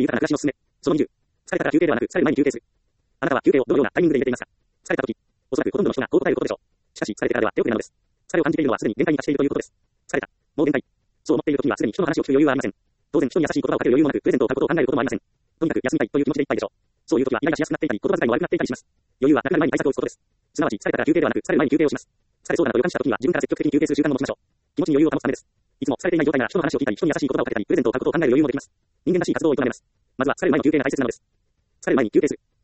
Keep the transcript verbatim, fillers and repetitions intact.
豊かな暮らしのすすめ。そのにじゅう。疲れたから休憩ではなく、疲れる前に休憩する。あなたは休憩をどのようなタイミングで入れていますか？疲れた時。おそらくほとんどの人がこう答えることでしょう。しかし、疲れてからでは手遅れなのです。疲れを感じているのはすでに限界に達しているということです。疲れた。もう限界。そう思っている時にはすでに人の話を聞く余裕はありません。当然人に優しい言葉をかける余裕もなく、プレゼントを買うことを考えることもありません。とにかく休みたいという気持ちでいっぱいでしょう。そういう時はイライラしやすくなっていたり、言葉遣いも悪くなっていたりします。余裕はなくなる前に対策を打つことです。すなわち、疲れたから休憩ではなく、疲れる前に休憩をします。疲れそうだなと予感した時には自分から積極的に休憩する習慣を持ちましょう。気持ちに余裕を保つためです。いつも疲れていない状態なら人の話を聞いたり、人に優しい言葉をかけたり、プレゼントを買うことを考える余裕もできます。人間らしい活動を営めます。まずは疲れる前の休憩が大切なのです。疲れる前に休憩する。